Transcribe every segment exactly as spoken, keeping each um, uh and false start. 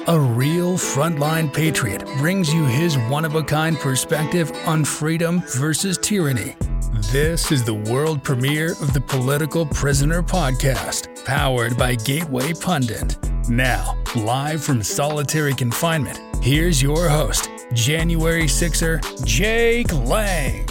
A real frontline patriot brings you his one-of-a-kind perspective on freedom versus tyranny. This is the world premiere of the Political Prisoner Podcast, powered by Gateway Pundit. Now, live from solitary confinement, here's your host, January Sixer, Jake Lang.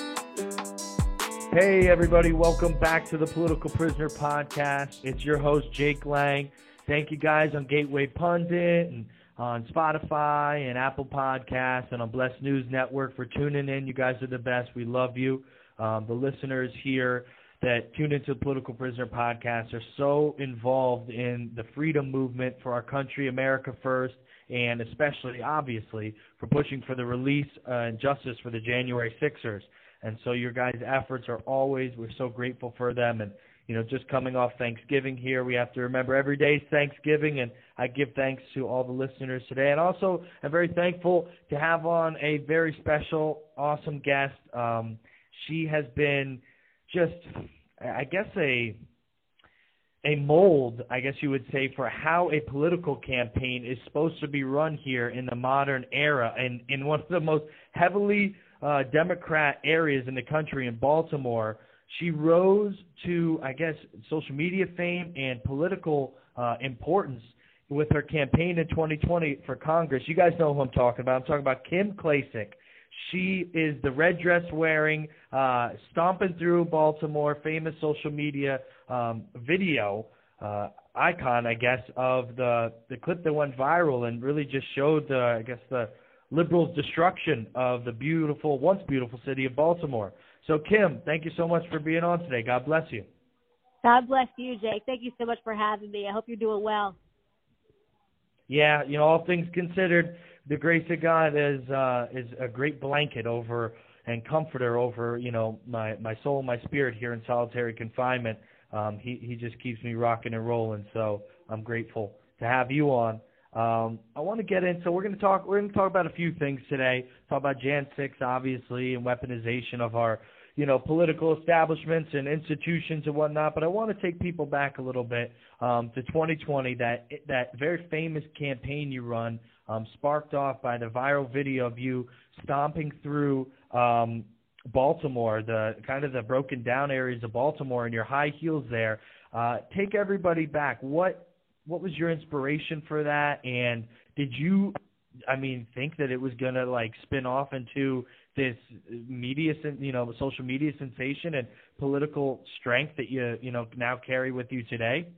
Hey everybody, welcome back to the Political Prisoner Podcast. It's your host, Jake Lang. Thank you guys on Gateway Pundit and on Spotify and Apple Podcasts and on Blessed News Network for tuning in. You guys are the best. We love you. Um, the listeners here that tune into the Political Prisoner Podcast are so involved in the freedom movement for our country, America first, and especially, obviously, for pushing for the release uh, and justice for the January Sixers. And so your guys' efforts are always, we're so grateful for them. And, you know, just coming off Thanksgiving here, we have to remember every day is Thanksgiving, and I give thanks to all the listeners today. And also, I'm very thankful to have on a very special, awesome guest. Um, she has been just, I guess, a a mold, I guess you would say, for how a political campaign is supposed to be run here in the modern era, and in one of the most heavily uh, Democrat areas in the country, in Baltimore. She rose to, I guess, social media fame and political uh, importance with her campaign in twenty twenty for Congress. You guys know who I'm talking about. I'm talking about Kim Klacik. She is the red dress wearing, uh, stomping through Baltimore, famous social media um, video uh, icon, I guess, of the, the clip that went viral and really just showed, the, I guess, the liberals' destruction of the beautiful, once beautiful city of Baltimore. So, Kim, thank you so much for being on today. God bless you. God bless you, Jake. Thank you so much for having me. I hope you're doing well. Yeah, you know, all things considered, the grace of God is uh, is a great blanket over and comforter over, you know, my, my soul and my spirit here in solitary confinement. Um, he, he just keeps me rocking and rolling, so I'm grateful to have you on. Um, I want to get in, so we're going to talk. We're going to talk about a few things today. Talk about January sixth, obviously, and weaponization of our, you know, political establishments and institutions and whatnot. But I want to take people back a little bit um, to twenty twenty. That that very famous campaign you run, um, sparked off by the viral video of you stomping through um, Baltimore, the kind of the broken down areas of Baltimore, in your high heels there. Uh, take everybody back. What What was your inspiration for that? And did you, I mean, think that it was going to, like, spin off into this media, you know, social media sensation and political strength that you, you know, now carry with you today?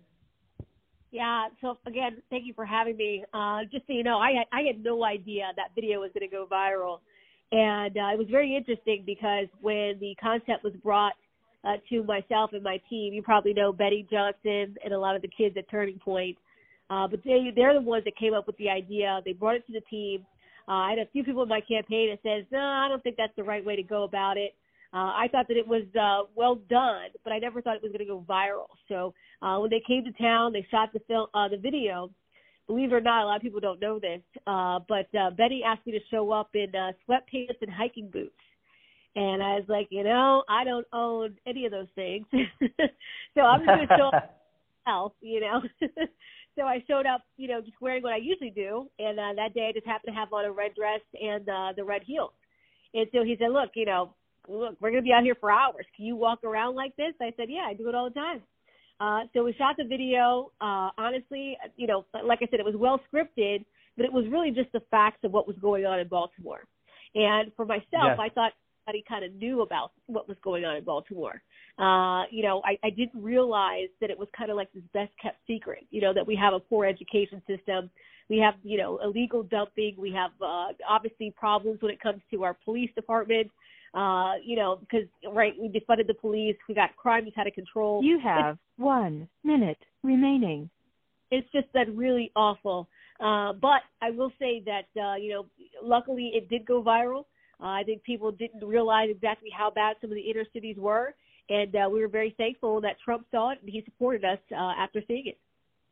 Yeah, so, again, thank you for having me. Uh, just so you know, I had, I had no idea that video was going to go viral. And uh, it was very interesting because when the concept was brought Uh, to myself and my team. You probably know Betty Johnson and a lot of the kids at Turning Point. Uh, but they, they're the ones that came up with the idea. They brought it to the team. Uh, I had a few people in my campaign that says, no, I don't think that's the right way to go about it. Uh, I thought that it was uh, well done, but I never thought it was going to go viral. So uh, when they came to town, they shot the, film, uh, the video. Believe it or not, a lot of people don't know this, uh, but uh, Betty asked me to show up in uh, sweatpants and hiking boots. And I was like, you know, I don't own any of those things. So I'm just going to show up myself, you know. So I showed up, you know, just wearing what I usually do. And uh, that day I just happened to have on a red dress and uh, the red heels. And so he said, look, you know, look, we're going to be out here for hours. Can you walk around like this? I said, yeah, I do it all the time. Uh, so we shot the video. Uh, honestly, you know, like I said, it was well scripted, but it was really just the facts of what was going on in Baltimore. And for myself, yes. I thought, he kind of knew about what was going on in Baltimore. Uh, you know, I, I didn't realize that it was kind of like this best kept secret, you know, that we have a poor education system. We have, you know, illegal dumping. We have uh, obviously problems when it comes to our police department, uh, you know, because, right, we defunded the police. We got crime just out of control. You have it's, one minute remaining. It's just been really awful. Uh, but I will say that, uh, you know, luckily it did go viral. Uh, I think people didn't realize exactly how bad some of the inner cities were, and uh, we were very thankful that Trump saw it and he supported us uh, after seeing it.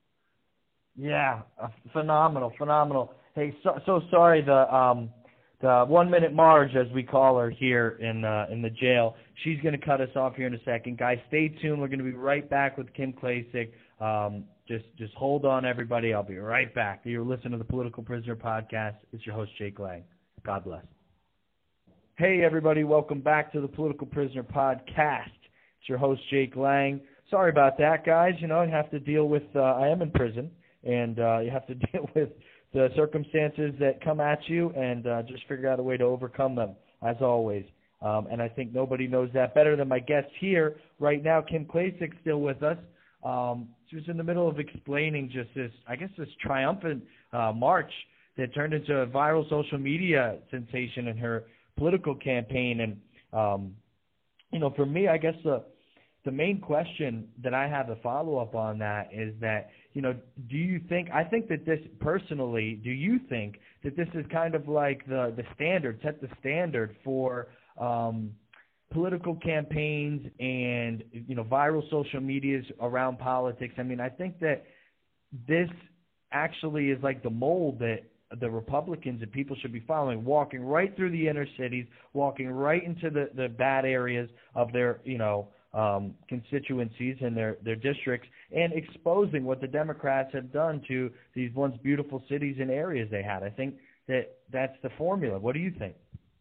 Yeah, uh, phenomenal, phenomenal. Hey, so, so sorry, the um, the one minute Marge, as we call her here in uh, in the jail, she's going to cut us off here in a second. Guys, stay tuned. We're going to be right back with Kim Klacik. Um, Just just hold on, everybody. I'll be right back. You're listening to the Political Prisoner Podcast. It's your host, Jake Lang. God bless. Hey, everybody. Welcome back to the Political Prisoner Podcast. It's your host, Jake Lang. Sorry about that, guys. You know, I have to deal with, uh, I am in prison, and uh, you have to deal with the circumstances that come at you and uh, just figure out a way to overcome them, as always. Um, and I think nobody knows that better than my guest here right now, Kim Klacik, still with us. Um, she was in the middle of explaining just this, I guess, this triumphant uh, march that turned into a viral social media sensation in her political campaign. And, um, you know, for me, I guess the the main question that I have a follow-up on that is that, you know, do you think, I think that this personally, do you think that this is kind of like the, the standard, set the standard for um, political campaigns and, you know, viral social medias around politics? I mean, I think that this actually is like the mold that the Republicans and people should be following, walking right through the inner cities, walking right into the, the bad areas of their, you know, um, constituencies and their, their districts, and exposing what the Democrats have done to these once beautiful cities and areas they had. I think that that's the formula. What do you think?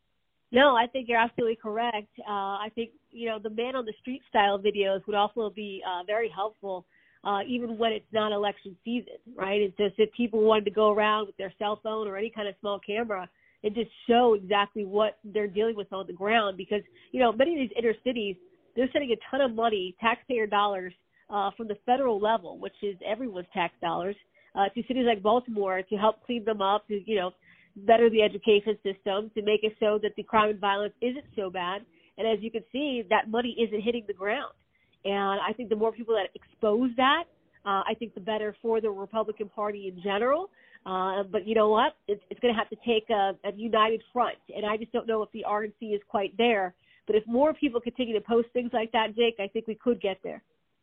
No, I think you're absolutely correct. Uh, I think, you know, the man on the street style videos would also be uh, very helpful. Uh, even when it's not election season, right? It's just that people wanted to go around with their cell phone or any kind of small camera and just show exactly what they're dealing with on the ground. Because, you know, many of these inner cities, they're sending a ton of money, taxpayer dollars, uh, from the federal level, which is everyone's tax dollars, uh, to cities like Baltimore to help clean them up, to, you know, better the education system, to make it so that the crime and violence isn't so bad. And as you can see, that money isn't hitting the ground. And I think the more people that expose that, uh, I think the better for the Republican Party in general. Uh, but you know what? It's, it's going to have to take a, a united front. And I just don't know if the R N C is quite there. But if more people continue to post things like that, Jake, I think we could get there.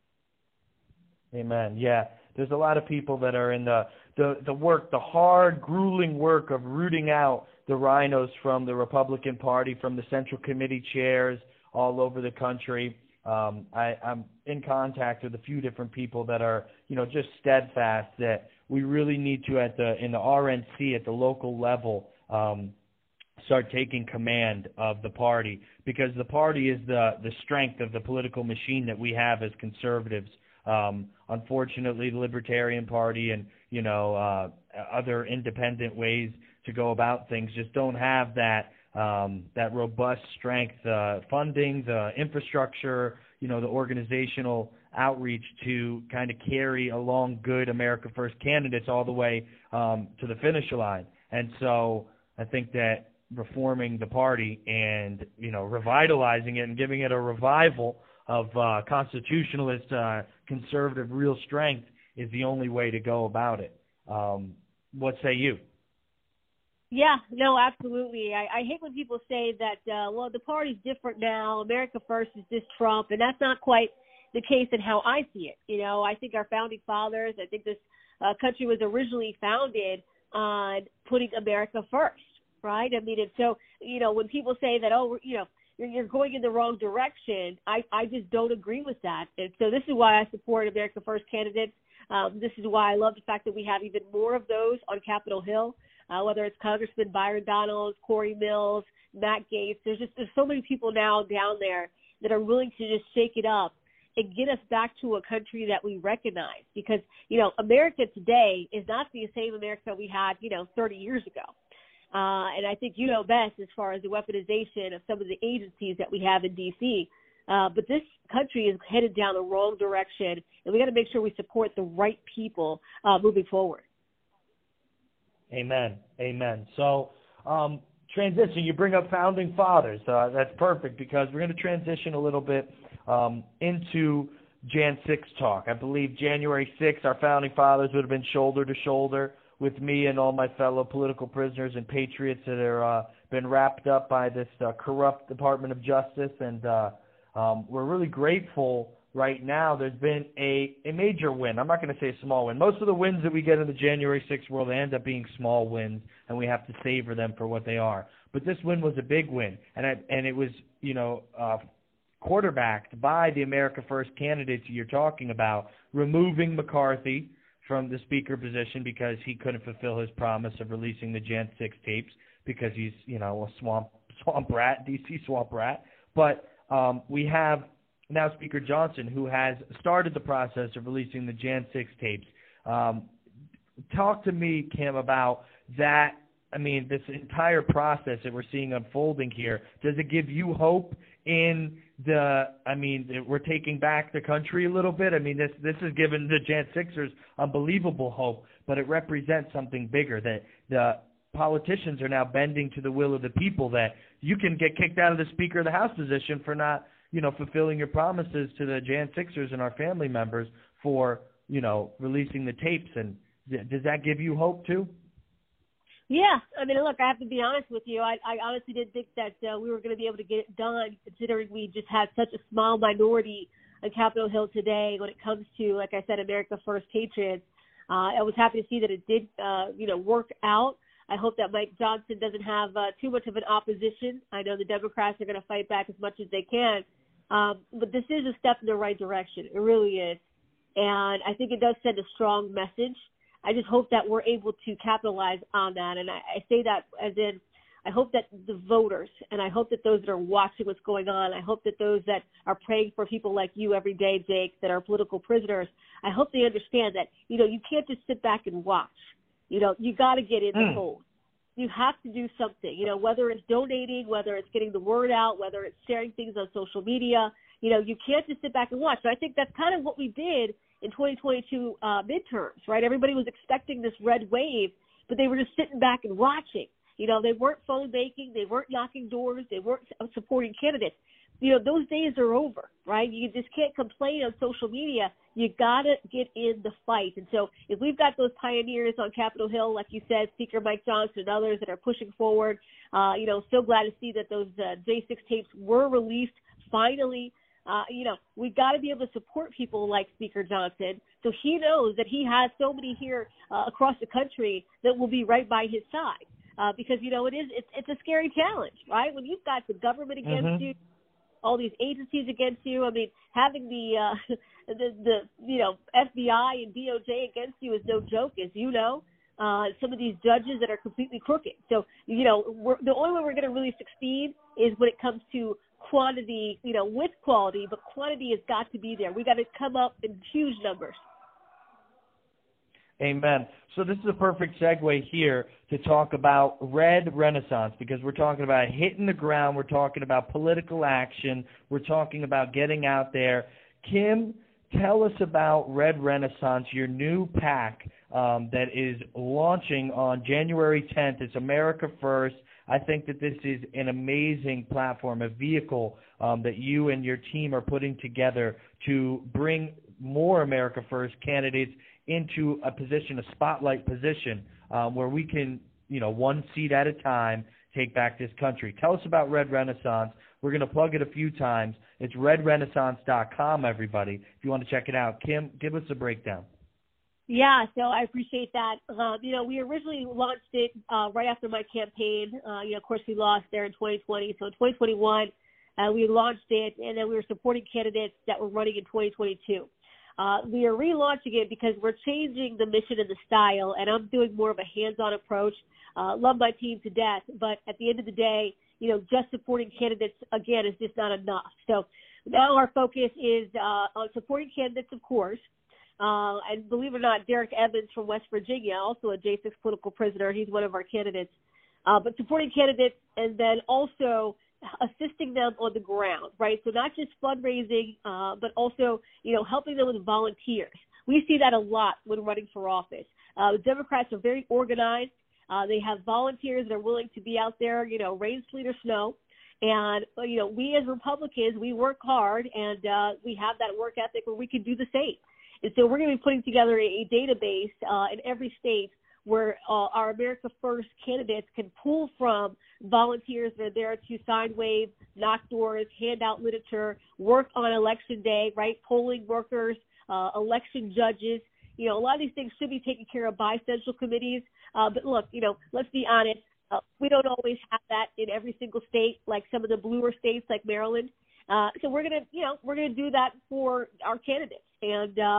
Amen. Yeah. There's a lot of people that are in the, the, the work, the hard, grueling work of rooting out the rhinos from the Republican Party, from the Central Committee chairs all over the country. Um, I, I'm in contact with a few different people that are, you know, just steadfast that we really need to, at the in the R N C at the local level, um, start taking command of the party, because the party is the the strength of the political machine that we have as conservatives. Um, unfortunately, the Libertarian Party and, you know, uh, other independent ways to go about things just don't have that. Um, that robust strength, uh, funding, the infrastructure, you know, the organizational outreach to kind of carry along good America First candidates all the way um, to the finish line. And so I think that reforming the party and, you know, revitalizing it and giving it a revival of uh, constitutionalist, uh, conservative, real strength is the only way to go about it. Um, what say you? Yeah, no, absolutely. I, I hate when people say that, uh, well, the party's different now. America First is just Trump, and that's not quite the case in how I see it. You know, I think our founding fathers, I think this uh, country was originally founded on putting America first, right? I mean, and so, you know, when people say that, oh, you know, you're, you're going in the wrong direction, I, I just don't agree with that. And so this is why I support America First candidates. Um, this is why I love the fact that we have even more of those on Capitol Hill. Uh, whether it's Congressman Byron Donalds, Corey Mills, Matt Gaetz, there's just there's so many people now down there that are willing to just shake it up and get us back to a country that we recognize. Because, you know, America today is not the same America we had, you know, thirty years ago. Uh, and I think you know best as far as the weaponization of some of the agencies that we have in D C. Uh, but this country is headed down the wrong direction, and we got to make sure we support the right people uh, moving forward. Amen. Amen. So um, transition, you bring up founding fathers. Uh, that's perfect, because we're going to transition a little bit um, into January sixth talk. I believe January sixth, our founding fathers would have been shoulder to shoulder with me and all my fellow political prisoners and patriots that are uh, been wrapped up by this uh, corrupt Department of Justice. And uh, um, we're really grateful. Right now, there's been a, a major win. I'm not going to say a small win. Most of the wins that we get in the January sixth world, they end up being small wins, and we have to savor them for what they are. But this win was a big win, and I, and it was, you know, uh, quarterbacked by the America First candidates you're talking about, removing McCarthy from the speaker position because he couldn't fulfill his promise of releasing the Jan six tapes because he's, you know, a swamp swamp rat, D C swamp rat. But um, we have now Speaker Johnson, who has started the process of releasing the Jan six tapes. Um, talk to me, Kim, about that. I mean, this entire process that we're seeing unfolding here, does it give you hope in the, I mean, we're taking back the country a little bit? I mean, this this has given the Jan sixers unbelievable hope, but it represents something bigger, that the politicians are now bending to the will of the people, that you can get kicked out of the Speaker of the House position for not, you know, fulfilling your promises to the Jan sixers and our family members for, you know, releasing the tapes. And does that give you hope too? Yeah, I mean, look, I have to be honest with you. I, I honestly didn't think that uh, we were going to be able to get it done, considering we just had such a small minority on Capitol Hill today when it comes to, like I said, America First Patriots. Uh, I was happy to see that it did, uh, you know, work out. I hope that Mike Johnson doesn't have uh, too much of an opposition. I know the Democrats are going to fight back as much as they can. Um, but this is a step in the right direction. It really is. And I think it does send a strong message. I just hope that we're able to capitalize on that. And I, I say that as in, I hope that the voters, and I hope that those that are watching what's going on, I hope that those that are praying for people like you every day, Jake, that are political prisoners, I hope they understand that, you know, you can't just sit back and watch. You know, you got to get in the fold. You have to do something, you know, whether it's donating, whether it's getting the word out, whether it's sharing things on social media. You know, you can't just sit back and watch. So I think that's kind of what we did in twenty twenty-two uh, midterms, right? Everybody was expecting this red wave, but they were just sitting back and watching. You know, they weren't phone banking, they weren't knocking doors, they weren't supporting candidates. You know, those days are over, right? You just can't complain on social media. You got to get in the fight. And so if we've got those pioneers on Capitol Hill, like you said, Speaker Mike Johnson and others that are pushing forward, uh, you know, so glad to see that those uh, J six tapes were released finally. Uh, you know, we've got to be able to support people like Speaker Johnson so he knows that he has so many here uh, across the country that will be right by his side. Uh, because, you know, it is, it's, it's a scary challenge, right? When you've got the government against mm-hmm. you, all these agencies against you. I mean, having the, uh, the, the, you know, F B I and D O J against you is no joke, as you know. Uh, some of these judges that are completely crooked. So, you know, we're, the only way we're going to really succeed is when it comes to quantity, you know, with quality, but quantity has got to be there. We got to come up in huge numbers. Amen. So this is a perfect segue here to talk about Red Renaissance, because we're talking about hitting the ground. We're talking about political action. We're talking about getting out there. Kim, tell us about Red Renaissance, your new PAC um, that is launching on January tenth. It's America First. I think that this is an amazing platform, a vehicle um, that you and your team are putting together to bring more America First candidates into a position, a spotlight position, um, where we can, you know, one seat at a time, take back this country. Tell us about Red Renaissance. We're going to plug it a few times. It's red renaissance dot com, everybody, if you want to check it out. Kim, give us a breakdown. Yeah, so I appreciate that. Um, you know, we originally launched it uh, right after my campaign. Uh, you know, of course, we lost there in twenty twenty. So in twenty twenty-one, uh, we launched it, and then we were supporting candidates that were running in twenty twenty-two. Uh, we are relaunching it because we're changing the mission and the style, and I'm doing more of a hands-on approach. Uh, love my team to death, but at the end of the day, you know, just supporting candidates, again, is just not enough. So now our focus is uh, on supporting candidates, of course. Uh, and believe it or not, Derek Evans from West Virginia, also a J six political prisoner, he's one of our candidates. Uh, but supporting candidates and then also assisting them on the ground, right? So not just fundraising, uh, but also, you know, helping them with volunteers. We see that a lot when running for office. Uh, the Democrats are very organized. Uh, they have volunteers that are willing to be out there, you know, rain, sleet, or snow. And, you know, we as Republicans, we work hard, and uh, we have that work ethic where we can do the same. And so we're going to be putting together a, a database uh, in every state where uh, our America First candidates can pull from volunteers that are there to sign wave, knock doors, hand out literature, work on election day, right, polling workers, uh, election judges. You know, a lot of these things should be taken care of by central committees. Uh, but look, you know, let's be honest, uh, we don't always have that in every single state, like some of the bluer states like Maryland. Uh, so we're going to, you know, we're going to do that for our candidates. And, uh,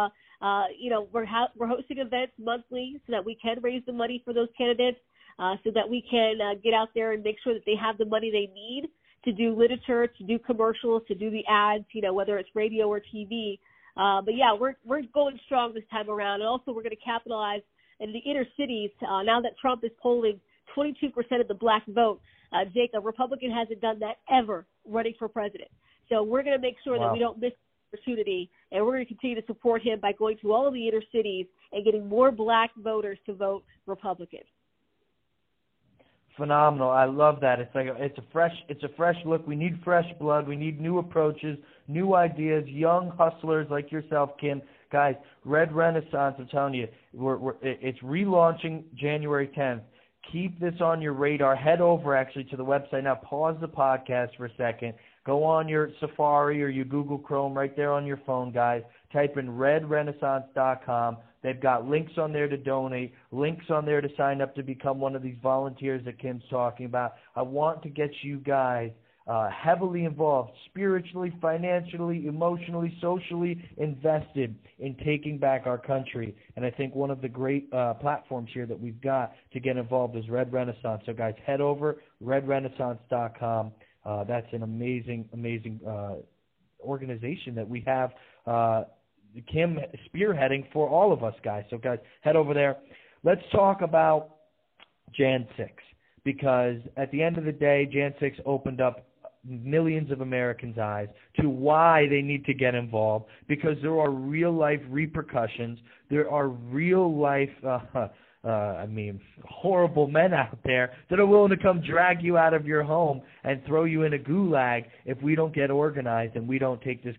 Uh, you know, we're ha- we're hosting events monthly so that we can raise the money for those candidates, uh, so that we can uh, get out there and make sure that they have the money they need to do literature, to do commercials, to do the ads, you know, whether it's radio or T V. Uh, but yeah, we're we're going strong this time around, and also we're going to capitalize in the inner cities. Uh, now that Trump is polling twenty-two percent of the black vote, uh, Jake, a Republican hasn't done that ever running for president. So we're going to make sure wow. that we don't miss the opportunity, and we're going to continue to support him by going to all of the inner cities and getting more black voters to vote Republican. Phenomenal. I love that. It's like a, it's a fresh it's a fresh look. We need fresh blood. We need new approaches, new ideas, young hustlers like yourself, Kim. Guys, Red Renaissance, I'm telling you, we're, we're, it's relaunching January tenth. Keep this on your radar. Head over actually to the website now. Pause the podcast for a second. Go on your Safari or your Google Chrome right there on your phone, guys. Type in red renaissance dot com. They've got links on there to donate, links on there to sign up to become one of these volunteers that Kim's talking about. I want to get you guys uh, heavily involved, spiritually, financially, emotionally, socially invested in taking back our country. And I think one of the great uh, platforms here that we've got to get involved is Red Renaissance. So, guys, head over, red renaissance dot com. Uh, that's an amazing, amazing uh, organization that we have uh, Kim spearheading for all of us, guys. So, guys, head over there. Let's talk about January sixth, because at the end of the day, January sixth opened up millions of Americans' eyes to why they need to get involved, because there are real-life repercussions. There are real-life, uh, uh, I mean, horrible men out there that are willing to come drag you out of your home and throw you in a gulag if we don't get organized and we don't take this,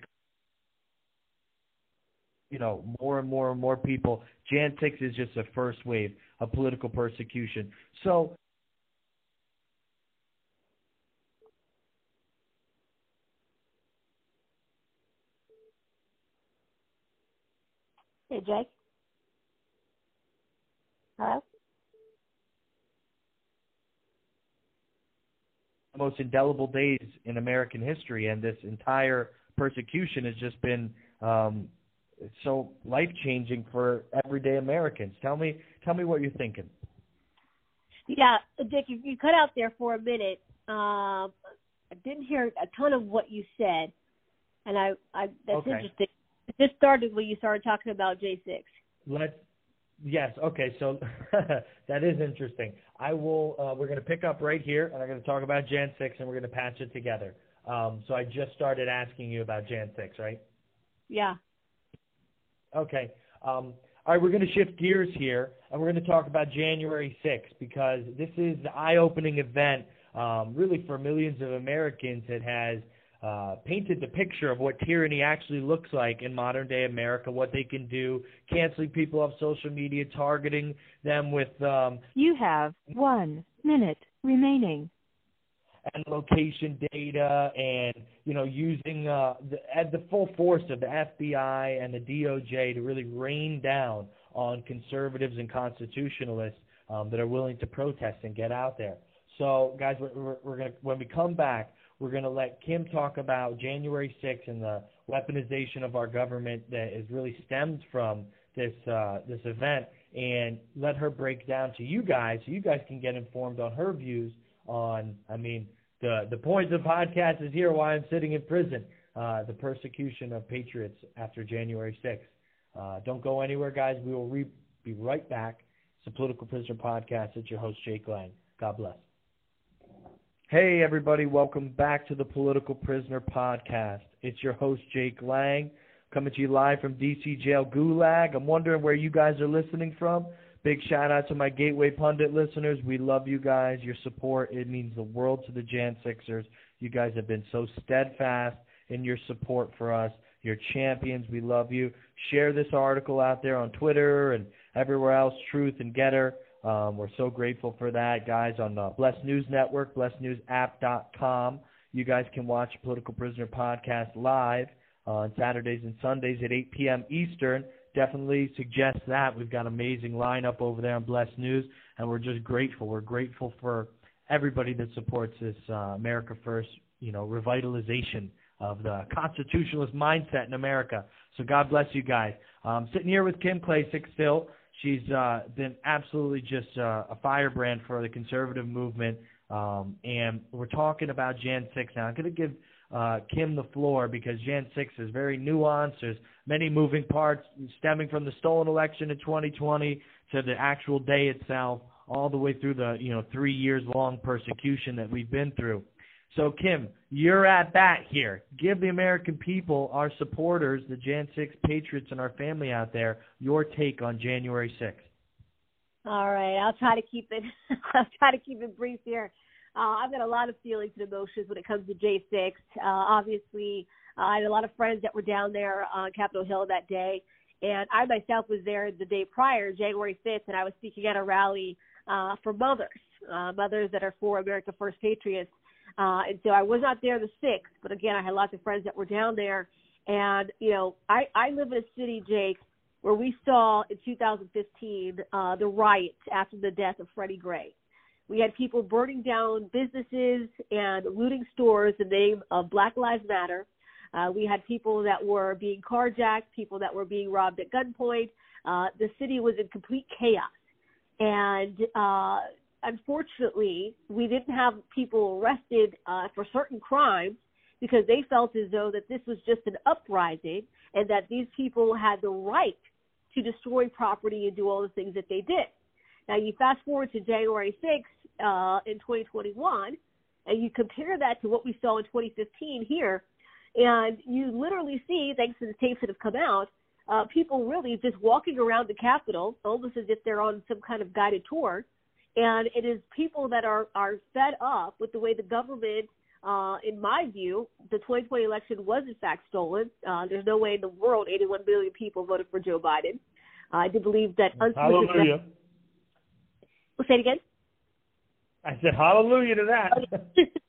you know, more and more and more people. January sixth is just the first wave of political persecution. So, hey, Jake. Hello? The most indelible days in American history, and this entire persecution has just been um, so life-changing for everyday Americans. Tell me, tell me what you're thinking. Yeah, Dick, you, you cut out there for a minute. Um, I didn't hear a ton of what you said, and I, I that's okay. interesting. It just started when you started talking about J six. Let's. Yes. Okay. So that is interesting. I will. Uh, we're going to pick up right here, and I'm going to talk about January sixth, and we're going to patch it together. Um, so I just started asking you about January sixth, right? Yeah. Okay. Um, all right. We're going to shift gears here, and we're going to talk about January sixth, because this is the eye-opening event, um, really for millions of Americans. It has Uh, painted the picture of what tyranny actually looks like in modern-day America, what they can do, canceling people off social media, targeting them with um, You have one minute remaining. and location data, and you know, using uh, the, at the full force of the F B I and the D O J to really rain down on conservatives and constitutionalists um, that are willing to protest and get out there. So, guys, we're, we're, we're gonna when we come back, we're going to let Kim talk about January sixth and the weaponization of our government that is really stemmed from this uh, this event, and let her break down to you guys so you guys can get informed on her views on, I mean, the, the point of the podcast is here, why I'm sitting in prison, uh, the persecution of patriots after January sixth. Uh, don't go anywhere, guys. We will re- be right back. It's the Political Prisoner Podcast. It's your host, Jake Lang. God bless. Hey, everybody. Welcome back to the Political Prisoner Podcast. It's your host, Jake Lang, coming to you live from D C Jail Gulag. I'm wondering where you guys are listening from. Big shout-out to my Gateway Pundit listeners. We love you guys. Your support, it means the world to the Jan Sixers. You guys have been so steadfast in your support for us. You're champions. We love you. Share this article out there on Twitter and everywhere else, Truth and Getter. Um, we're so grateful for that, guys, on the Blessed News Network, blessed news app dot com. You guys can watch Political Prisoner Podcast live on Saturdays and Sundays at eight p.m. Eastern. Definitely suggest that. We've got an amazing lineup over there on Blessed News, and we're just grateful. We're grateful for everybody that supports this uh, America First, you know, revitalization of the constitutionalist mindset in America. So God bless you guys. Um, sitting here with Kim Klacik still. She's uh, been absolutely just uh, a firebrand for the conservative movement. Um, and we're talking about January sixth now. I'm going to give uh, Kim the floor because January sixth is very nuanced. There's many moving parts stemming from the stolen election in twenty twenty to the actual day itself, all the way through the, you know, three years long persecution that we've been through. So, Kim, you're at bat here. Give the American people, our supporters, the January sixth patriots and our family out there, your take on January sixth. All right, I'll try to keep it. I'll try to keep it brief here. Uh, I've got a lot of feelings and emotions when it comes to J six. Uh, obviously, uh, I had a lot of friends that were down there on Capitol Hill that day, and I myself was there the day prior, January fifth, and I was speaking at a rally uh, for mothers, uh, mothers that are for America First Patriots. Uh, and so I was not there the sixth, but again, I had lots of friends that were down there. And, you know, I, I live in a city, Jake, where we saw in two thousand fifteen uh, the riots after the death of Freddie Gray. We had people burning down businesses and looting stores in the name of Black Lives Matter. Uh, we had people that were being carjacked, people that were being robbed at gunpoint. Uh, the city was in complete chaos. And uh, unfortunately, we didn't have people arrested uh, for certain crimes because they felt as though that this was just an uprising and that these people had the right to destroy property and do all the things that they did. Now, you fast forward to January sixth uh, in twenty twenty-one, and you compare that to what we saw in twenty fifteen here, and you literally see, thanks to the tapes that have come out, uh, people really just walking around the Capitol, almost as if they're on some kind of guided tour, and it is people that are, are fed up with the way the government, uh, in my view, the twenty twenty election was in fact stolen. Uh, there's no way in the world eighty-one million people voted for Joe Biden. Uh, I do believe that unsolicited... Hallelujah. We'll say it again? I said hallelujah to that.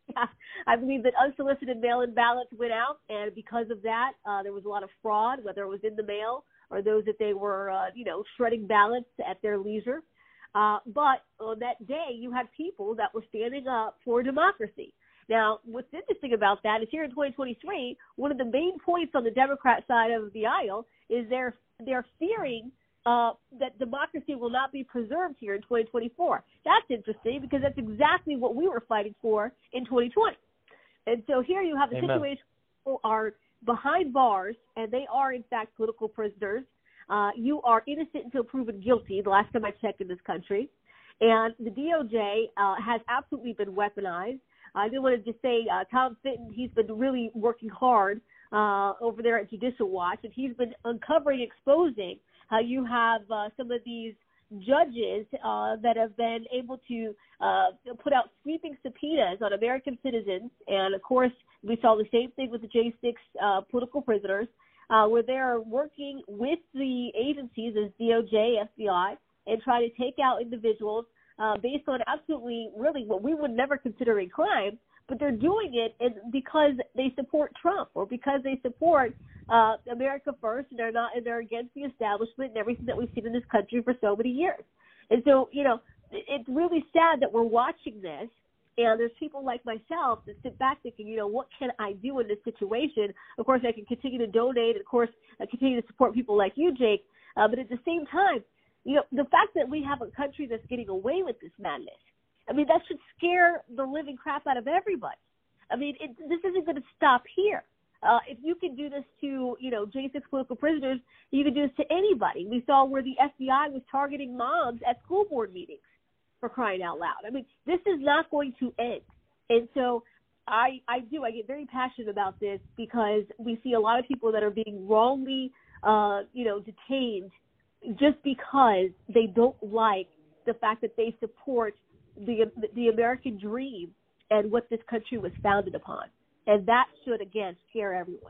I believe that unsolicited mail-in ballots went out, and because of that, uh, there was a lot of fraud, whether it was in the mail or those that they were, uh, you know, shredding ballots at their leisure. Uh, but on that day, you had people that were standing up for democracy. Now, what's interesting about that is here in twenty twenty-three, one of the main points on the Democrat side of the aisle is they're they're fearing uh, that democracy will not be preserved here in twenty twenty-four. That's interesting because that's exactly what we were fighting for in twenty twenty. And so here you have a Amen. situation where people are behind bars, and they are, in fact, political prisoners. Uh, you are innocent until proven guilty, the last time I checked in this country. And the D O J uh, has absolutely been weaponized. I do want to just say uh, Tom Fitton, he's been really working hard uh, over there at Judicial Watch, and he's been uncovering, exposing how you have uh, some of these judges uh, that have been able to uh, put out sweeping subpoenas on American citizens. And, of course, we saw the same thing with the J six uh, political prisoners, uh, where they are working with the agencies as D O J, F B I, and trying to take out individuals uh, based on absolutely really what we would never consider a crime, but they're doing it because they support Trump or because they support uh, America First, and they're not, and they're against the establishment and everything that we've seen in this country for so many years. And so, you know, it's really sad that we're watching this, and there's people like myself that sit back thinking, you know, what can I do in this situation? Of course, I can continue to donate, and of course, I continue to support people like you, Jake. Uh, but at the same time, you know, the fact that we have a country that's getting away with this madness, I mean, that should scare the living crap out of everybody. I mean, it, this isn't going to stop here. Uh, if you can do this to, you know, J six political prisoners, you can do this to anybody. We saw where the F B I was targeting moms at school board meetings, for crying out loud. I mean, this is not going to end. And so I, I do, I get very passionate about this because we see a lot of people that are being wrongly, uh, you know, detained just because they don't like the fact that they support the the American dream and what this country was founded upon. And that should, again, scare everyone.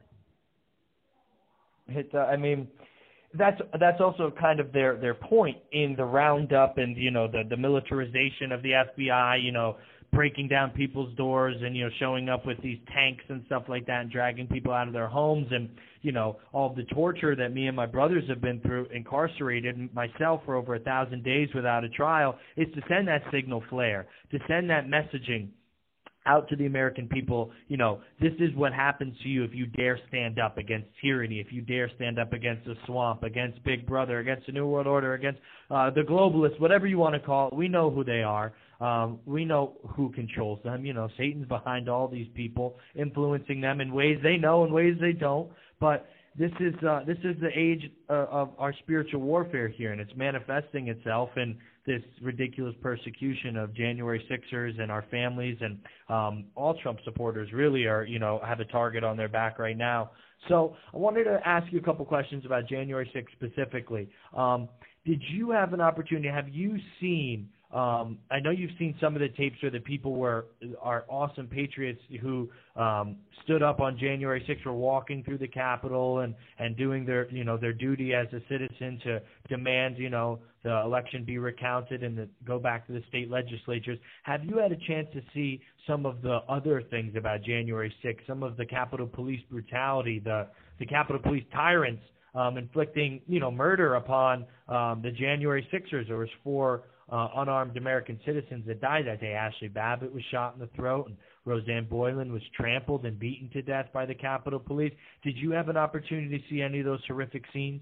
It, uh, I mean, that's that's also kind of their, their point in the roundup and, you know, the, the militarization of the F B I, you know, breaking down people's doors and, you know, showing up with these tanks and stuff like that and dragging people out of their homes and, you know, all of the torture that me and my brothers have been through, incarcerated myself for over a thousand days without a trial, is to send that signal flare, to send that messaging out to the American people, you know, this is what happens to you if you dare stand up against tyranny, if you dare stand up against the swamp, against Big Brother, against the New World Order, against uh, the globalists, whatever you want to call it. We know who they are. Um, we know who controls them. You know, Satan's behind all these people, influencing them in ways they know and ways they don't. But this is uh, this is the age uh, of our spiritual warfare here, and it's manifesting itself in this ridiculous persecution of January sixers and our families, and um, all Trump supporters really are, you know, have a target on their back right now. So I wanted to ask you a couple questions about January sixth specifically. Um, did you have an opportunity? Have you seen? Um, I know you've seen some of the tapes where the people were are awesome patriots who um, stood up on January sixth, were walking through the Capitol and, and doing their you know their duty as a citizen to demand you know the election be recounted and to go back to the state legislatures. Have you had a chance to see some of the other things about January sixth, some of the Capitol Police brutality, the the Capitol Police tyrants um, inflicting you know murder upon um, the January sixers? There was four Uh, unarmed American citizens that died that day. Ashley Babbitt was shot in the throat, and Roseanne Boylan was trampled and beaten to death by the Capitol Police. Did you have an opportunity to see any of those horrific scenes?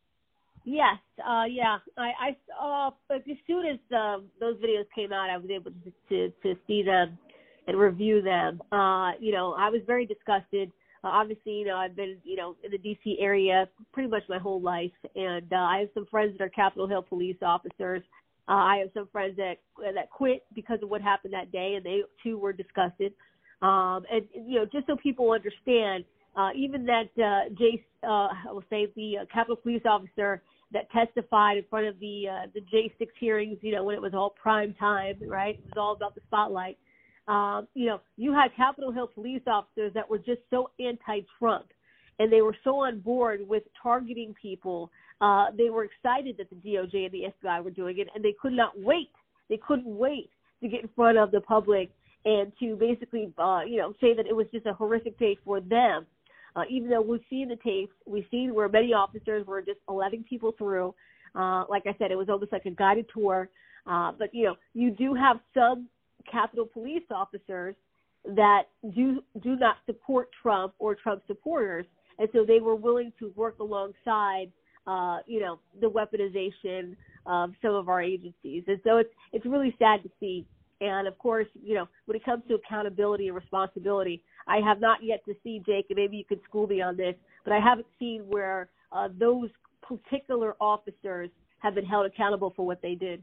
Yes, uh, yeah. I, I uh, but as soon as uh, those videos came out, I was able to, to, to see them and review them. Uh, you know, I was very disgusted. Uh, obviously, you know, I've been, you know, in the D C area pretty much my whole life, and uh, I have some friends that are Capitol Hill police officers. Uh, I have some friends that that quit because of what happened that day, and they too were disgusted. Um, and you know, just so people understand, uh, even that uh, Jace, uh, I will say the uh, Capitol Police officer that testified in front of the uh, the J six hearings, you know, when it was all prime time, right? It was all about the spotlight. Um, you know, you had Capitol Hill police officers that were just so anti-Trump, and they were so on board with targeting people. Uh, they were excited that the D O J and the F B I were doing it, and they could not wait. They couldn't wait to get in front of the public and to basically, uh, you know, say that it was just a horrific day for them. Uh, even though we've seen the tapes, we've seen where many officers were just letting people through. Uh, like I said, it was almost like a guided tour. Uh, but, you know, you do have some Capitol Police officers that do do not support Trump or Trump supporters, and so they were willing to work alongside Uh, you know, the weaponization of some of our agencies. And so it's it's really sad to see. And, of course, you know, when it comes to accountability and responsibility, I have not yet to see, Jake, and maybe you could school me on this, but I haven't seen where uh, those particular officers have been held accountable for what they did.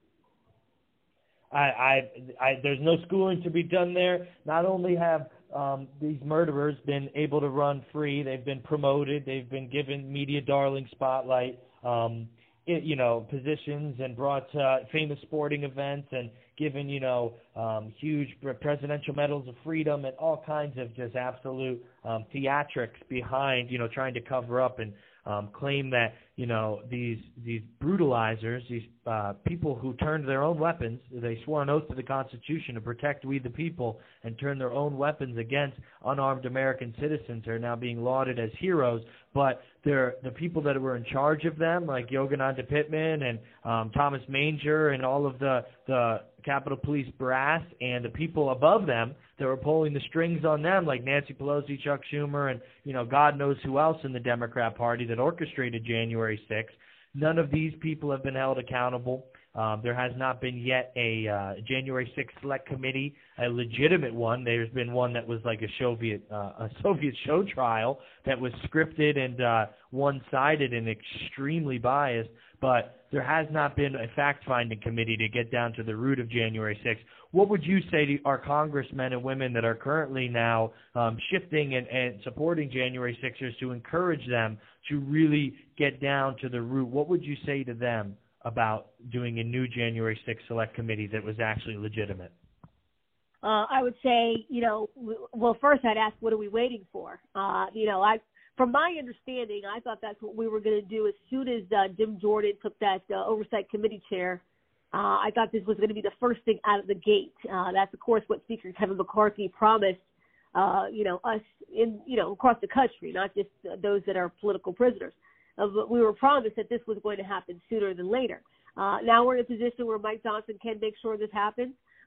I, I, I there's no schooling to be done there. Not only have Um, these murderers been able to run free. They've been promoted. They've been given media darling spotlight, um, it, you know, positions and brought uh, famous sporting events and given, you know, um, huge presidential medals of freedom and all kinds of just absolute um, theatrics behind, you know, trying to cover up and um, claim that, you know, these these brutalizers, these uh, people who turned their own weapons, they swore an oath to the Constitution to protect we the people and turn their own weapons against unarmed American citizens, are now being lauded as heroes. But they're the people that were in charge of them, like Yogananda Pittman and um, Thomas Manger and all of the, the Capitol Police brass, and the people above them that were pulling the strings on them, like Nancy Pelosi, Chuck Schumer, and, you know, God knows who else in the Democrat Party that orchestrated January sixth. None of these people have been held accountable. Um, there has not been yet a uh, January sixth Select Committee, a legitimate one. There's been one that was like a Soviet, uh, a Soviet show trial that was scripted and uh, one-sided and extremely biased. But there has not been a fact-finding committee to get down to the root of January sixth. What would you say to our congressmen and women that are currently now um, shifting and, and supporting January sixers to encourage them to really get down to the root? What would you say to them about doing a new January sixth Select Committee that was actually legitimate? Uh, I would say, you know, well, first I'd ask, what are we waiting for? Uh, you know, I, from my understanding, I thought that's what we were going to do as soon as uh, Jim Jordan took that uh, Oversight Committee chair. Uh, I thought this was going to be the first thing out of the gate. Uh, that's, of course, what Speaker Kevin McCarthy promised, uh, you know, us in, you know, across the country, not just uh, those that are political prisoners. Uh, but we were promised that this was going to happen sooner than later. Uh, now we're in a position where Mike Johnson can make sure this happens.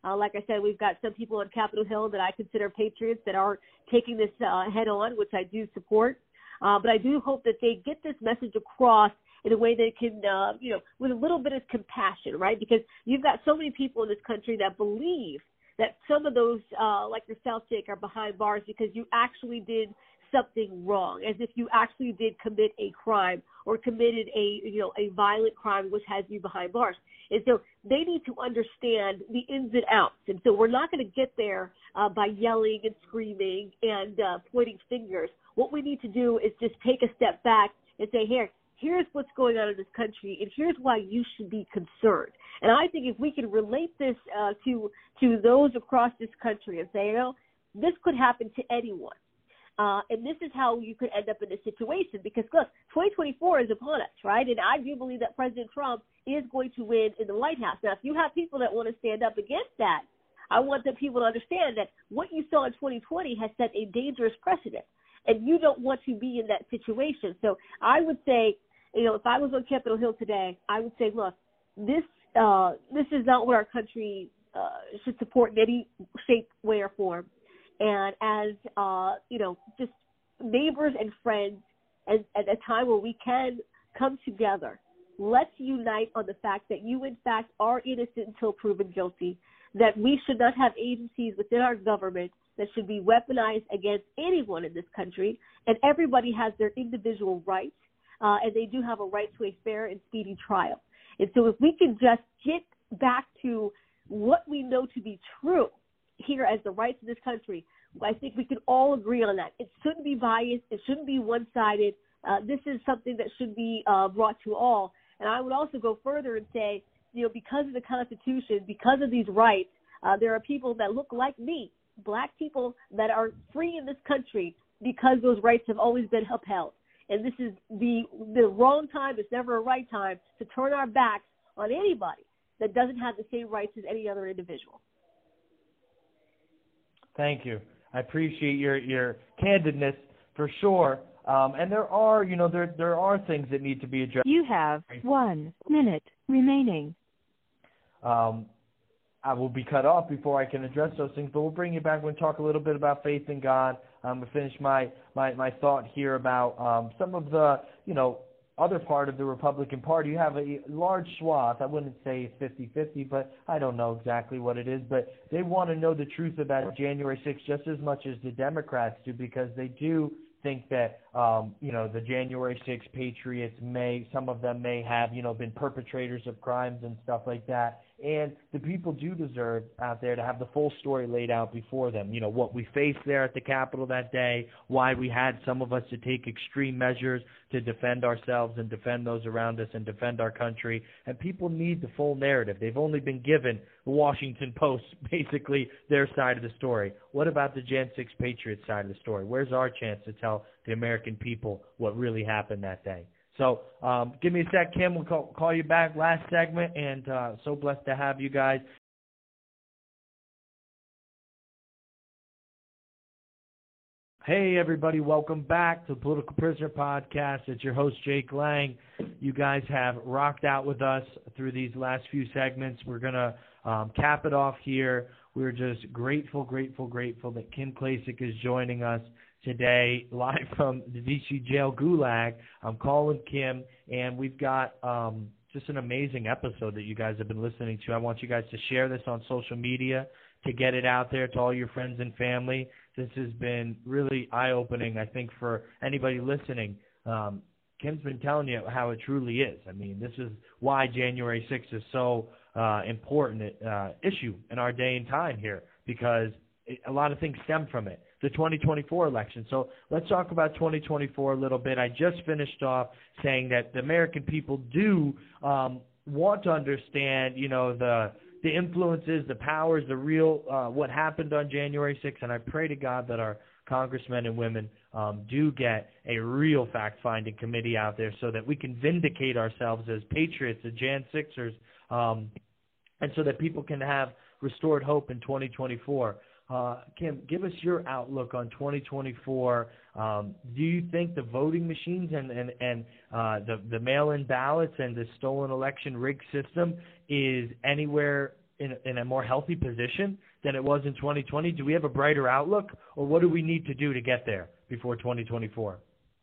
Uh, like I said, we've got some people on Capitol Hill that I consider patriots that are taking this uh, head on, which I do support. Uh, but I do hope that they get this message across in a way that can, uh, you know, with a little bit of compassion, right? Because you've got so many people in this country that believe that some of those, uh, like yourself, Jake, are behind bars because you actually did something wrong, as if you actually did commit a crime or committed a, you know, a violent crime which has you behind bars. And so they need to understand the ins and outs. And so we're not going to get there uh, by yelling and screaming and uh, pointing fingers. What we need to do is just take a step back and say, here, here's what's going on in this country, and here's why you should be concerned. And I think if we can relate this uh, to to those across this country and say, you know, this could happen to anyone. Uh, and this is how you could end up in this situation because, look, twenty twenty-four is upon us, right? And I do believe that President Trump is going to win in the White House. Now, if you have people that want to stand up against that, I want the people to understand that what you saw in twenty twenty has set a dangerous precedent, and you don't want to be in that situation. So I would say, you know, if I was on Capitol Hill today, I would say, look, this uh, this is not what our country uh, should support in any shape, way, or form. And as, uh, you know, just neighbors and friends, and at a time where we can come together, let's unite on the fact that you, in fact, are innocent until proven guilty, that we should not have agencies within our government that should be weaponized against anyone in this country, and everybody has their individual rights, uh, and they do have a right to a fair and speedy trial. And so if we can just get back to what we know to be true here as the rights of this country, I think we can all agree on that. It shouldn't be biased. It shouldn't be one-sided. Uh, this is something that should be uh, brought to all. And I would also go further and say, you know, because of the Constitution, because of these rights, uh, there are people that look like me, black people that are free in this country because those rights have always been upheld. And this is the the wrong time. It's never a right time to turn our backs on anybody that doesn't have the same rights as any other individual. Thank you. I appreciate your, your candidness for sure. Um, and there are, you know, there there are things that need to be addressed. You have one minute remaining. Um, I will be cut off before I can address those things, but we'll bring you back. We'll talk a little bit about faith in God. I'm going to finish my, my, my thought here about um, some of the, you know, other part of the Republican Party. You have a large swath. I wouldn't say fifty-fifty, but I don't know exactly what it is. But they want to know the truth about January sixth just as much as the Democrats do, because they do think that, um, you know, the January sixth patriots may, some of them may have, you know, been perpetrators of crimes and stuff like that. And the people do deserve out there to have the full story laid out before them. You know, what we faced there at the Capitol that day, why we had some of us to take extreme measures to defend ourselves and defend those around us and defend our country. And people need the full narrative. They've only been given the Washington Post, basically their side of the story. What about the Jan six Patriots side of the story? Where's our chance to tell the American people what really happened that day? So um, give me a sec, Kim. We'll call, call you back last segment, and uh, so blessed to have you guys. Hey, everybody. Welcome back to the Political Prisoner Podcast. It's your host, Jake Lang. You guys have rocked out with us through these last few segments. We're going to um, cap it off here. We're just grateful, grateful, grateful that Kim Klacik is joining us today, live from the D C jail gulag. I'm calling Kim, and we've got um, just an amazing episode that you guys have been listening to. I want you guys to share this on social media, to get it out there to all your friends and family. This has been really eye-opening, I think, for anybody listening. Um, Kim's been telling you how it truly is. I mean, this is why January sixth is so uh, important uh, issue in our day and time here, because it, a lot of things stem from it. The twenty twenty-four election. So let's talk about twenty twenty-four a little bit. I just finished off saying that the American people do um, want to understand, you know, the the influences, the powers, the real, uh, what happened on January sixth. And I pray to God that our congressmen and women um, do get a real fact-finding committee out there so that we can vindicate ourselves as patriots, as Jan sixers, um, and so that people can have restored hope in twenty twenty-four. Uh, Kim, give us your outlook on twenty twenty-four. Um, do you think the voting machines and, and, and uh, the, the mail-in ballots and the stolen election rig system is anywhere in, in a more healthy position than it was in twenty twenty? Do we have a brighter outlook, or what do we need to do to get there before twenty twenty-four?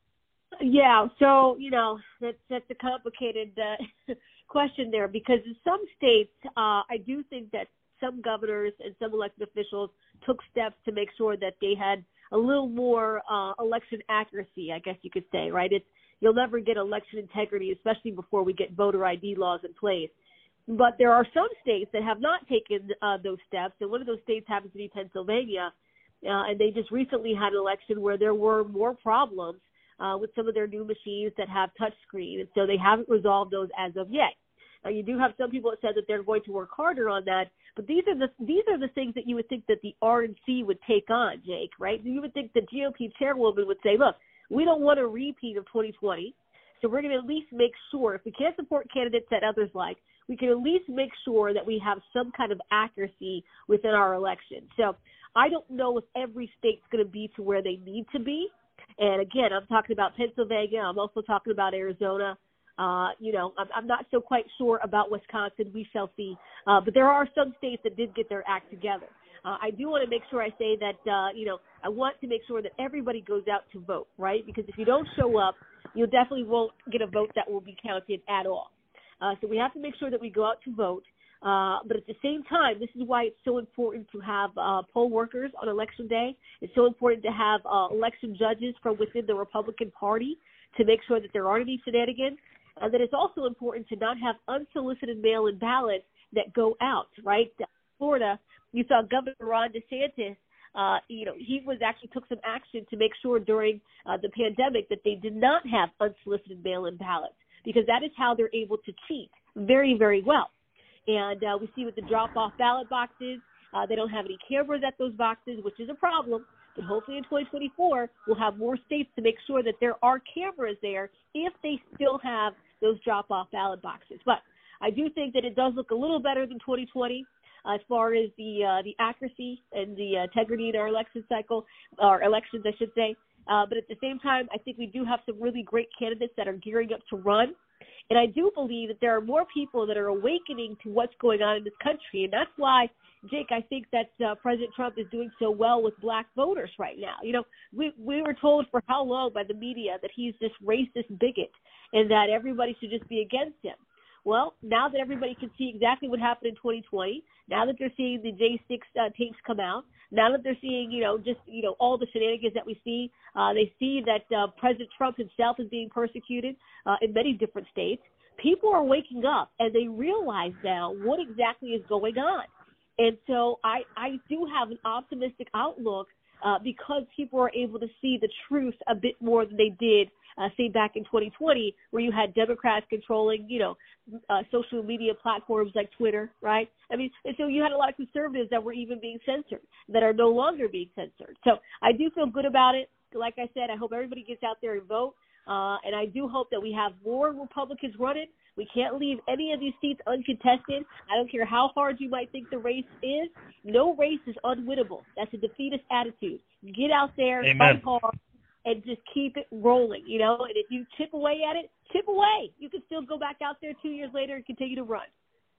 Yeah, so, you know, that's, that's a complicated uh, question there, because in some states, uh, I do think that some governors and some elected officials took steps to make sure that they had a little more uh, election accuracy, I guess you could say, right? It's, you'll never get election integrity, especially before we get voter I D laws in place. But there are some states that have not taken uh, those steps, and one of those states happens to be Pennsylvania, uh, and they just recently had an election where there were more problems Uh, with some of their new machines that have touchscreen, and so they haven't resolved those as of yet. Now, you do have some people that said that they're going to work harder on that, but these are the these are the things that you would think that the R N C would take on, Jake, right? You would think the G O P chairwoman would say, look, we don't want a repeat of twenty twenty, so we're going to at least make sure, if we can't support candidates that others like, we can at least make sure that we have some kind of accuracy within our election. So I don't know if every state's going to be to where they need to be. And again, I'm talking about Pennsylvania. I'm also talking about Arizona. Uh, you know, I'm, I'm not so quite sure about Wisconsin. We shall see. Uh, but there are some states that did get their act together. Uh, I do want to make sure I say that, uh, you know, I want to make sure that everybody goes out to vote, right? Because if you don't show up, you definitely won't get a vote that will be counted at all. Uh, so we have to make sure that we go out to vote. Uh, but at the same time, this is why it's so important to have uh, poll workers on Election Day. It's so important to have uh, election judges from within the Republican Party to make sure that there aren't any shenanigans. And that it's also important to not have unsolicited mail-in ballots that go out, right? In Florida, you saw Governor Ron DeSantis, uh, you know, he was actually took some action to make sure during uh, the pandemic that they did not have unsolicited mail-in ballots, because that is how they're able to cheat very, very well. And uh, we see with the drop-off ballot boxes, uh, they don't have any cameras at those boxes, which is a problem. But hopefully in twenty twenty-four, we'll have more states to make sure that there are cameras there if they still have those drop-off ballot boxes. But I do think that it does look a little better than twenty twenty uh, as far as the uh, the accuracy and the uh, integrity in our election cycle, or elections, I should say. Uh, but at the same time, I think we do have some really great candidates that are gearing up to run. And I do believe that there are more people that are awakening to what's going on in this country. And that's why, Jake, I think that uh, President Trump is doing so well with black voters right now. You know, we we were told for how long by the media that he's this racist bigot and that everybody should just be against him. Well, now that everybody can see exactly what happened in twenty twenty, now that they're seeing the J six uh, tapes come out, now that they're seeing, you know, just, you know, all the shenanigans that we see, uh, they see that uh, President Trump himself is being persecuted uh, in many different states. People are waking up and they realize now what exactly is going on. And so I, I do have an optimistic outlook uh, because people are able to see the truth a bit more than they did Uh, say back in twenty twenty, where you had Democrats controlling, you know, uh, social media platforms like Twitter, right? I mean, and so you had a lot of conservatives that were even being censored, that are no longer being censored. So I do feel good about it. Like I said, I hope everybody gets out there and vote. Uh, and I do hope that we have more Republicans running. We can't leave any of these seats uncontested. I don't care how hard you might think the race is. No race is unwinnable. That's a defeatist attitude. Get out there, Amen. Fight hard, and just keep it rolling, you know. And if you chip away at it, chip away. You can still go back out there two years later and continue to run.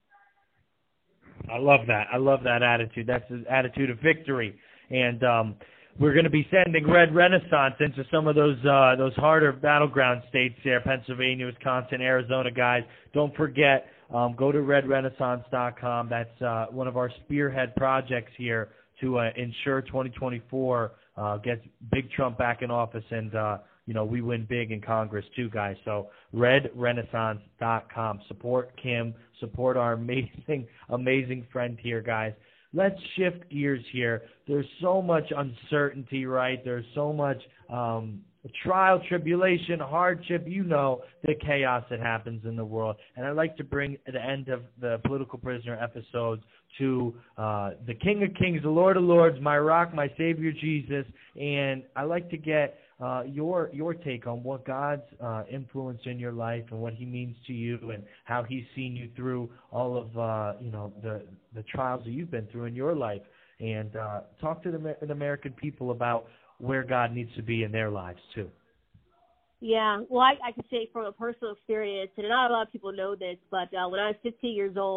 I love that. I love that attitude. That's the attitude of victory. And um, we're going to be sending Red Renaissance into some of those uh, those harder battleground states there, Pennsylvania, Wisconsin, Arizona, guys. Don't forget, um, go to red renaissance dot com. That's uh, one of our spearhead projects here to uh, ensure twenty twenty-four uh, gets Big Trump back in office, and uh, you know, we win big in Congress too, guys. So red renaissance dot com. Support Kim. Support our amazing, amazing friend here, guys. Let's shift gears here. There's so much uncertainty, right? There's so much um, trial, tribulation, hardship, you know, the chaos that happens in the world. And I'd like to bring the end of the Political Prisoner episodes to uh, the King of Kings, the Lord of Lords, my rock, my Savior, Jesus. And I'd like to get uh, your your take on what God's uh, influence in your life and what he means to you and how he's seen you through all of, uh, you know, the, the trials that you've been through in your life. And uh, talk to the, the American people about where God needs to be in their lives, too. Yeah, well, I, I can say from a personal experience, and not a lot of people know this, but uh, when I was fifteen years old,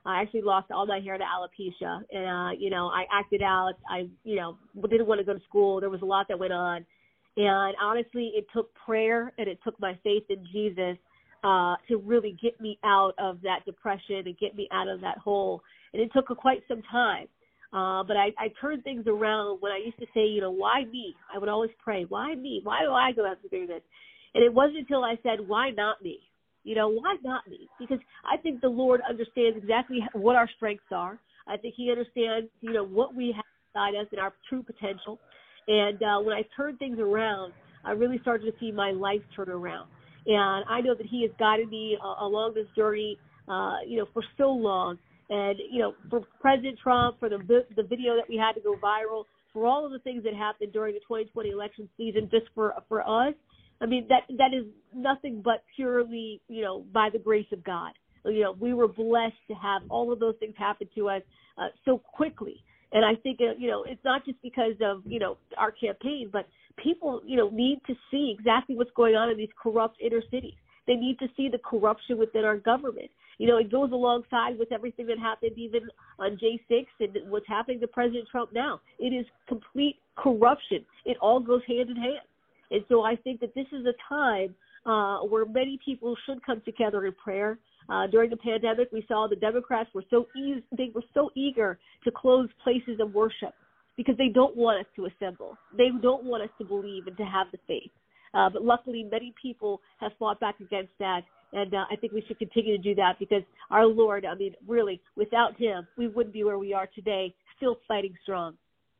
I actually lost all my hair to alopecia. And, uh, you know, I acted out. I, you know, didn't want to go to school. There was a lot that went on. And honestly, it took prayer and it took my faith in Jesus uh, to really get me out of that depression and get me out of that hole. And it took quite some time. Uh, but I, I turned things around when I used to say, you know, why me? I would always pray, why me? Why do I go out through this? And it wasn't until I said, why not me? You know, why not me? Because I think the Lord understands exactly what our strengths are. I think he understands, you know, what we have inside us and our true potential. And uh, when I turned things around, I really started to see my life turn around. And I know that he has guided me uh, along this journey, uh, you know, for so long. And, you know, for President Trump, for the the video that we had to go viral, for all of the things that happened during the twenty twenty election season, just for for us, I mean, that that is nothing but purely, you know, by the grace of God. You know, we were blessed to have all of those things happen to us uh, so quickly. And I think, uh, you know, it's not just because of, you know, our campaign, but people, you know, need to see exactly what's going on in these corrupt inner cities. They need to see the corruption within our government. You know, it goes alongside with everything that happened even on J six and what's happening to President Trump now. It is complete corruption. It all goes hand in hand. And so I think that this is a time uh, where many people should come together in prayer. Uh, during the pandemic, we saw the Democrats were so easy, they were so eager to close places of worship because they don't want us to assemble. They don't want us to believe and to have the faith. Uh, but luckily, many people have fought back against that, and uh, I think we should continue to do that because our Lord, I mean, really, without him, we wouldn't be where we are today, still fighting strong.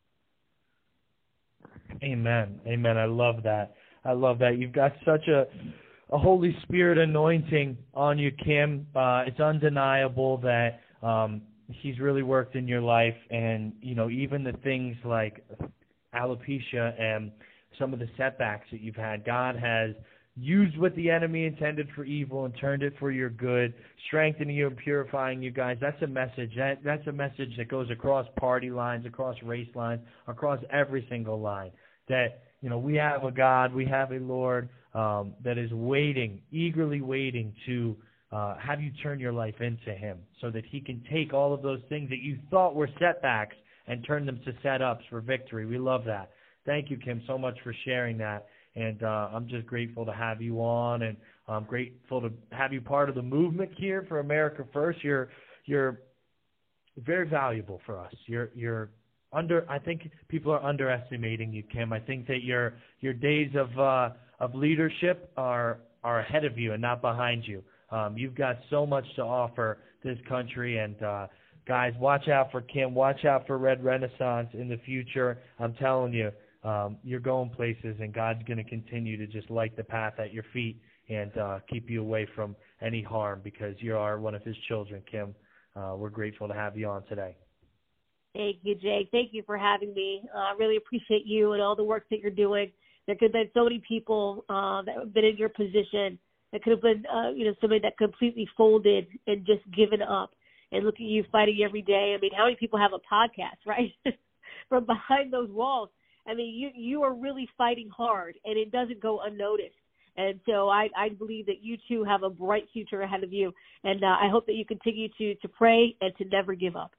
Amen. Amen. I love that. I love that. You've got such a, a Holy Spirit anointing on you, Kim. Uh, it's undeniable that um, he's really worked in your life, and, you know, even the things like alopecia and some of the setbacks that you've had, God has used what the enemy intended for evil and turned it for your good, strengthening you and purifying you guys. That's a message. That That's a message that goes across party lines, across race lines, across every single line. That, you know, we have a God, we have a Lord um, that is waiting, eagerly waiting to uh, have you turn your life into him so that he can take all of those things that you thought were setbacks and turn them to setups for victory. We love that. Thank you, Kim, so much for sharing that. And uh, I'm just grateful to have you on, and I'm grateful to have you part of the movement here for America First. You're you're very valuable for us. You're you're under. I think people are underestimating you, Kim. I think that your your days of uh, of leadership are are ahead of you and not behind you. Um, you've got so much to offer this country, and uh, guys, watch out for Kim. Watch out for Red Renaissance in the future. I'm telling you. Um, you're going places, and God's going to continue to just light the path at your feet and uh, keep you away from any harm because you are one of his children, Kim. Uh, we're grateful to have you on today. Thank you, Jake. Thank you for having me. Uh, I really appreciate you and all the work that you're doing. There could have been so many people uh, that have been in your position that could have been, uh, you know, somebody that completely folded and just given up. And look at you fighting every day. I mean, how many people have a podcast, right? From behind those walls. I mean, you you are really fighting hard, and it doesn't go unnoticed. And so I, I believe that you two have a bright future ahead of you, and uh, I hope that you continue to, to pray and to never give up.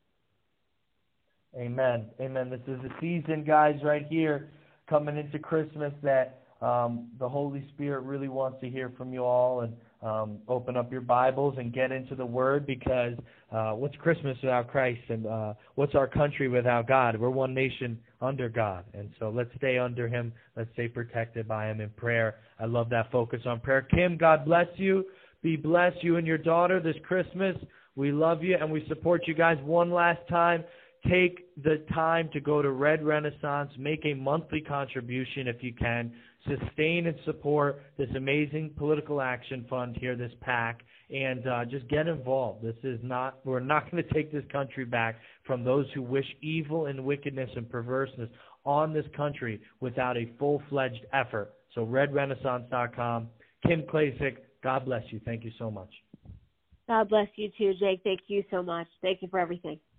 Amen. Amen. This is the season, guys, right here, coming into Christmas, that um, the Holy Spirit really wants to hear from you all, and um, open up your Bibles and get into the Word, because uh, what's Christmas without Christ, and uh, what's our country without God? We're one nation under God, and so let's stay under him. Let's stay protected by him in prayer. I love that focus on prayer. Kim, God bless you. Be blessed, you and your daughter, this Christmas. We love you, and we support you guys. One last time, take the time to go to Red Renaissance. Make a monthly contribution if you can. Sustain and support this amazing political action fund here, this PAC, and uh, just get involved. This is not, we're not going to take this country back from those who wish evil and wickedness and perverseness on this country without a full-fledged effort. So red renaissance dot com. Kim Klacik, God bless you. Thank you so much. God bless you too, Jake. Thank you so much. Thank you for everything.